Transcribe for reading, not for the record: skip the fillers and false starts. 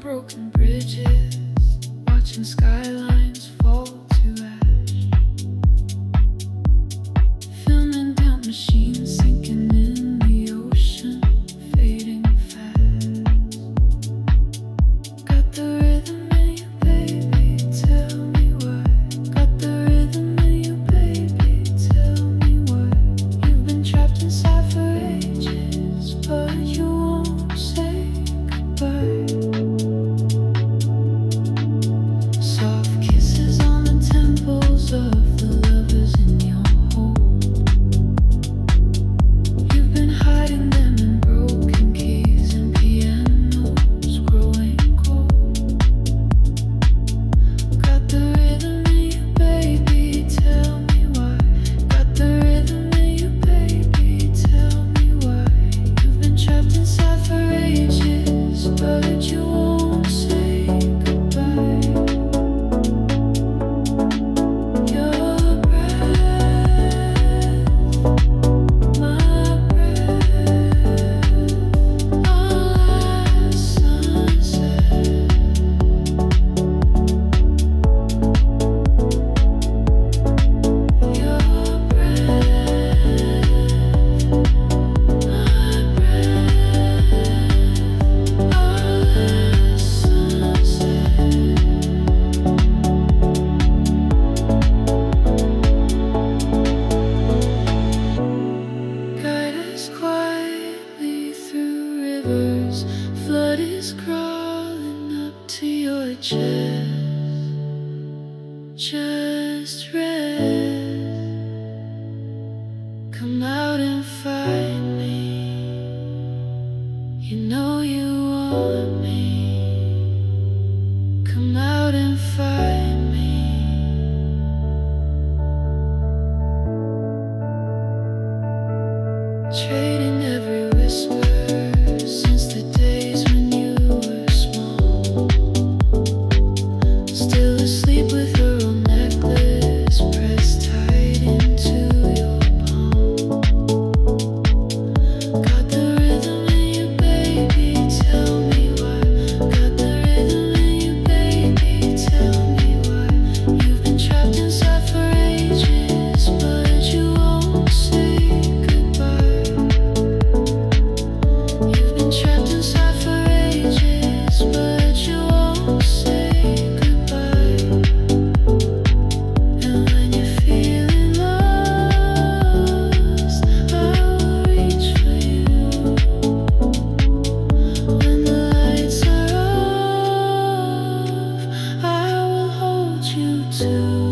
broken bridges, watching skylines fall to ash. Filming down machines sinking in the ocean, fading fast. Got the rhythm in you, baby, tell me why. Got the rhythm in you, baby, tell me why. You've been trapped inside for ages, but you won't say goodbye. Soft kisses on the temples of the lovers in your home. You've been hiding them in broken keys and pianos growing cold. Got the rhythm in you, baby, tell me why. Got the rhythm in you, baby, tell me why. You've been trapped inside for ages, but you won't say goodbye. Your breath, my breath, our last sunset. Your breath, my breath, our last sunset. Guide us quietly through rivers. Flood is crawling up to your chest. Just rest. Come out and find me. You know you want me. Come out and find me. Trading every whisper since the days when you were small. Still asleep with her old necklace pressed tight into your palm. Got the rhythm in you, baby, tell me why. Got the rhythm in you, baby, tell me why. You've been trapped inside for ages, but you won't say goodbye. You've been trapped inside for ages, but you won't say goodbye. And when you're feeling lost, I will reach for you. When the lights are off, I will hold you too.